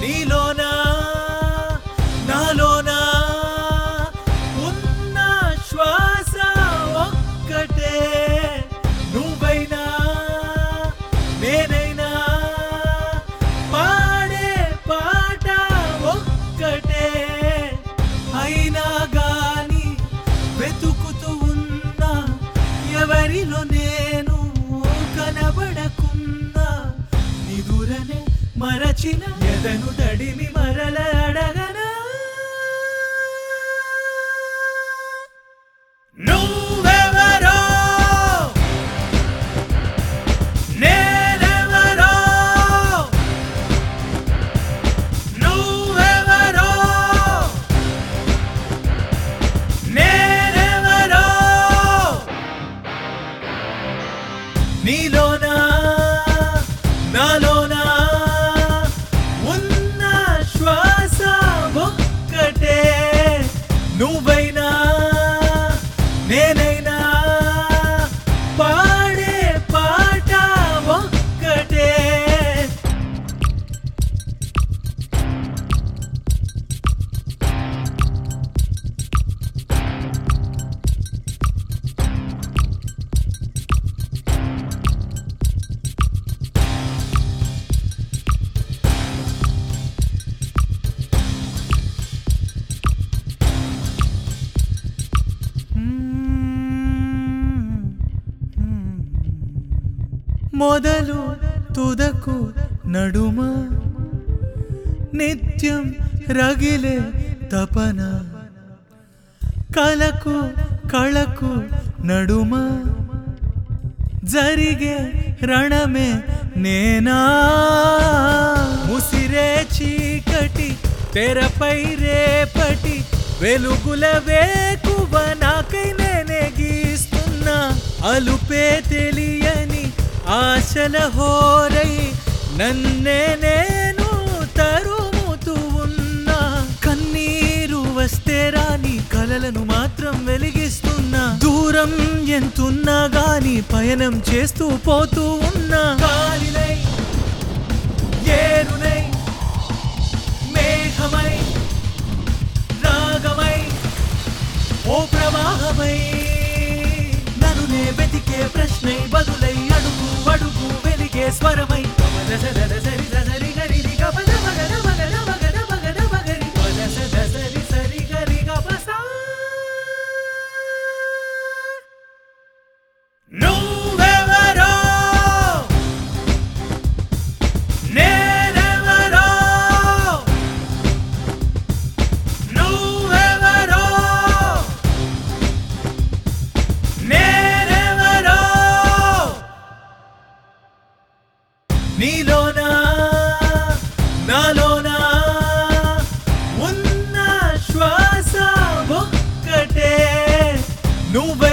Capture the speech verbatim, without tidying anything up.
నీలోనా నాలోనా ఉన్న శ్వాస ఒక్కటే నువ్వైనా నేనైనా పాడే పాట ఒక్కటే అయినా గాని వెతుకుతూ ఉన్నా ఎవరిలో నేను కనబడకున్నా నిదురనే మరచిన ఎదను తడిమి మరల అడగనా నువ్వెవరో నేనెవరో నువ్వెవరో నేనెవరో నీలోనా నాలోనా ఉన్న శ్వాస ఒక్కటే నువ్వైనా నేనైనా పాడే పాట ఒక్కటే మొదలు తుదకు నడుమ నిత్యం రగిలే తపన కలకు కళకు నడుమ జరిగే రణమే నేనా ముసిరే చీకటి తెరపై రేపటి వెలుగుల వేకువ నాకై నేనే గీస్తున్నా అలుపే తెలియని ఆశల హోరై నన్నే నేను తరుముతూ ఉన్నా కన్నీరు వస్తే రాని కలలను మాత్రం వెలిగిస్తున్నా దూరం ఎంతున్నా గాని పయనం చేస్తూ పోతూ ఉన్నా గాలినై ఏరునై మేఘమై రాగమై ఓ ప్రవాహమై నన్ను నే వెతికే ప్రశ్నై బదులై అడుగు అడుగు వెలిగే స్వరమై సరి సరి గరి గపద మగద మగద మగద మగద మగరి సరి సరి గరి గపసా నువ్వెవరో నేనెవరో నువ్వెవరో నేనెవరో నీలోనా నాలోనా ఉన్న శ్వాస ఒక్కటే నువ్వే